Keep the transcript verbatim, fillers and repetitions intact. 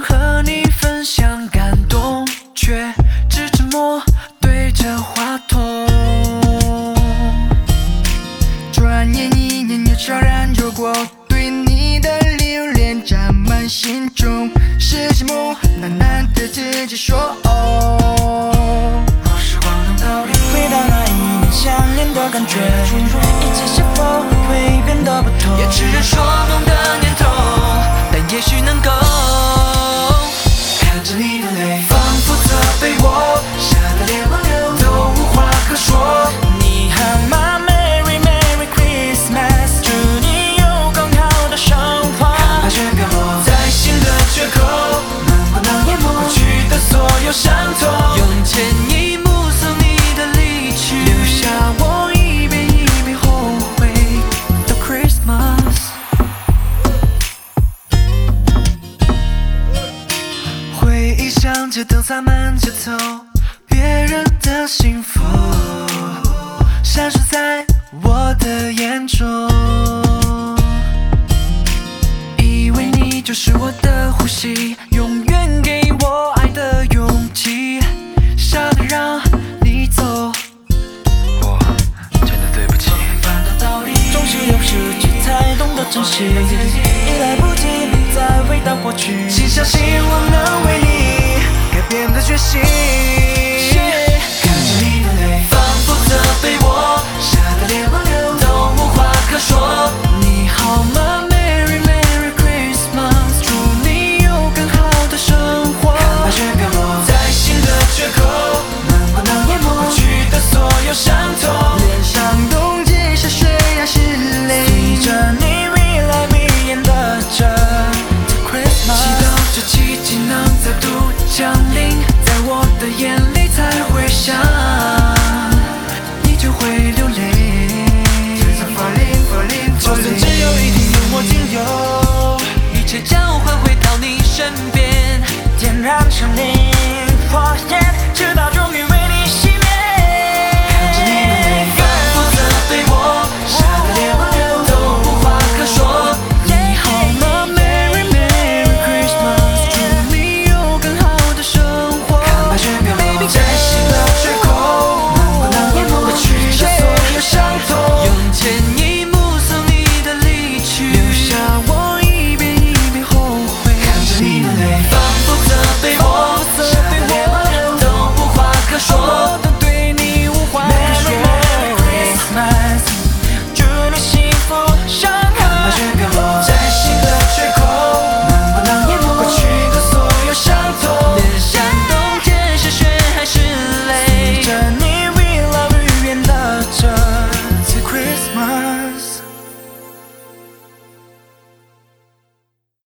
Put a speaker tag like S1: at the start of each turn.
S1: 想和你分享感动，却只沉默对着话筒。转眼一年又悄然就过，对你的留恋沾满心中，是寂寞喃喃对自己说。哦，若时光能倒流，回到那一年相恋的感觉，一切是否会变得不同？也只能说梦的念头，但也许能够看着你的泪，仿佛责备我，傻的连挽留都无话可说。你好吗 ？Merry Merry Christmas， 祝你有更好的生活。看白雪飘落在心的缺口，能不能淹没过去的所有伤痛？用潜移默送你的离去，留下我一遍一遍后悔的 Christmas。回忆像街灯洒满街头，别人的幸福闪烁在我的眼中，以为你就是我的呼吸，永远给我爱的勇气，傻的让你走，我真的对不起。总是有失去才懂得珍惜，已来不及再回到过去，请相信我能为你改变的决心。看着你的泪，仿佛责备我，傻的连挽留都无话可说。你好吗 ？Merry Merry Christmas， 祝你有更好的生活。看白雪飘落在心的缺口，能不能淹没过去的所有伤痛？脸上冻结下水呀是泪，随着你迷来迷眼的这 Christmas， 祈祷这奇迹能再度降临，在我的眼里才会想，你就会流泪。就算只有一滴浓墨精油，一切交换回到你身边，点燃生命火焰，直到终于为你熄灭。看着你的泪，仿佛责备我，傻的连挽留都无话可说。你好吗 ？Merry Merry Christmas， 祝你有更好的生活。看白雪飘落在心的缺口，能不能淹没过去的所有伤痛？用潜移默送你的离去，留下我一遍一遍后悔。看着你的泪，仿佛责备我。